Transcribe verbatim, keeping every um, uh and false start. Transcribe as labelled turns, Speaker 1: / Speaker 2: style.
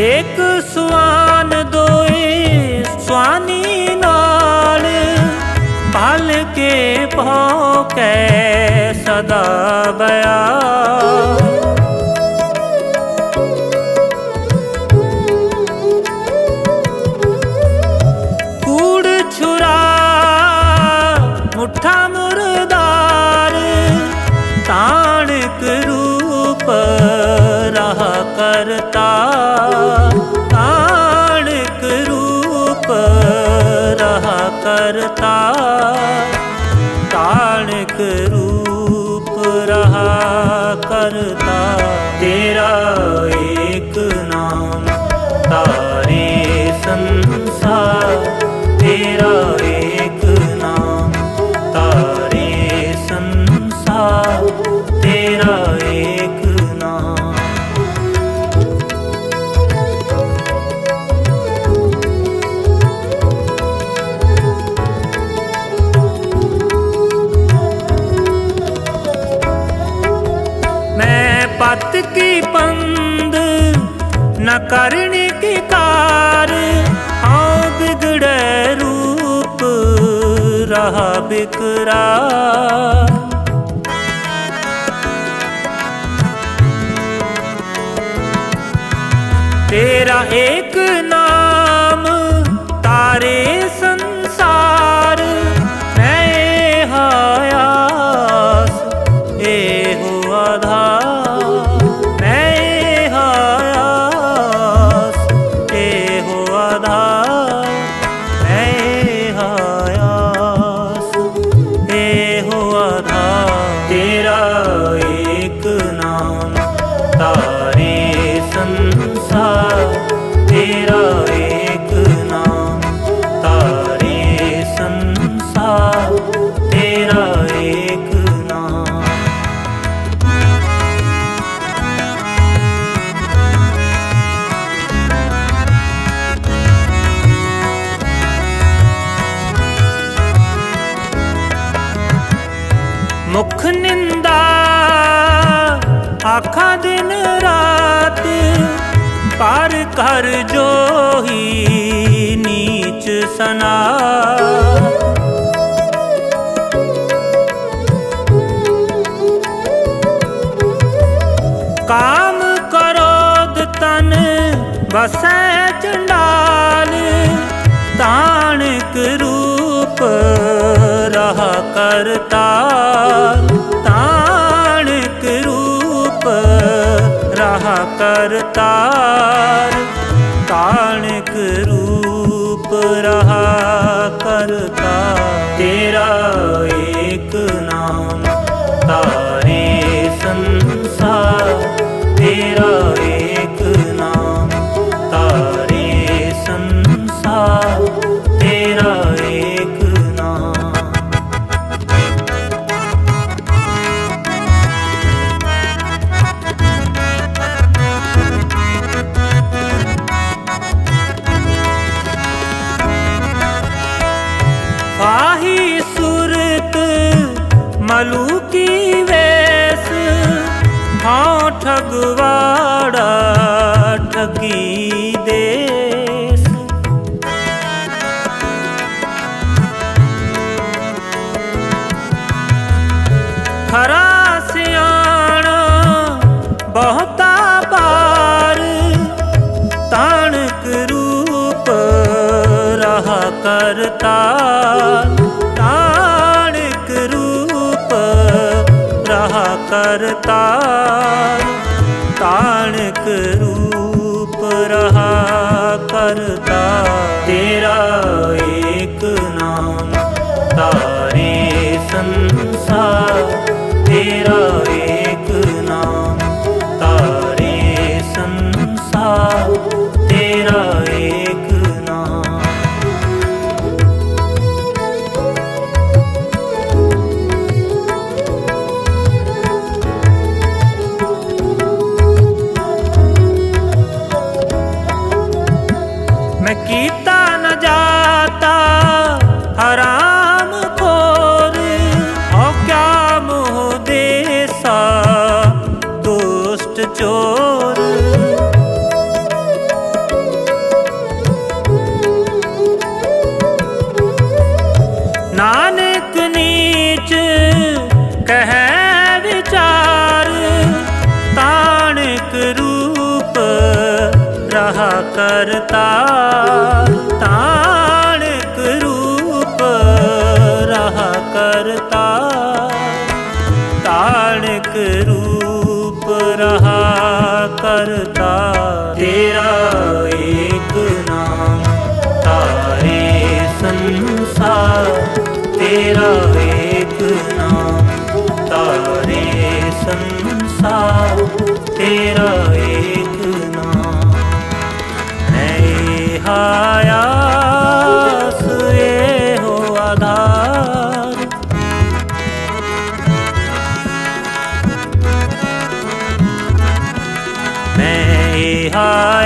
Speaker 1: एक सुआन दोए स्वानी नाल, पल के भौके सदा बया। कूड़ छुरा मुठा मुरदार, ताणक रूप रहा करता। ताणक रूप रहा करता, ताणक रूप रहा करता। तेरा एक नाम तारे संसार, तेरा एक नाम तारे संसार, तेरा एक नाम। मैं पत की पंद न करने की कार, हाँ बिगड़े रूप रहा बिकरा। तेरा एक नाम तारे संसार, मैं हायास ए हो आधार। मैं हायास ए हो आधार, मैं हायास ए हो आधार। तेरा एक नाम तारे संसार, तेरा एक नाम तारे संसार, तेरा एक नाम। मुख निंदा आखा दिन रात, पार कर जो ही नीच सना। काम क्रोध तन बसै चंडाल, ताणक रूप रहा करता। ताणक रूप रहा करता, ताणक रूप रहा करता। तेरा एक नाम तारे संसार, तेरा एक नाम तारे संसार, तेरा एक नाम। फाही सूरत मलू की वेश, हाँ ठगवाड़ा ठगी देश। खरा सियाणा बहुता बार, ताणक रूप रहा करता। ताणक रूप रहा करता, ताणक रूप रहा करता। तेरा एक नाम तारे संसार, तेरा एक नाम तारे संसार, तेरा एक नाम। मैं कीता न जा करता ताणक रूप रहा करता ताणक रूप रहा करता। तेरा एक नाम तारे संसार, तेरा एक नाम तारे संसार, तेरा एक नाम। मैं आयास ये हो आधार, मैं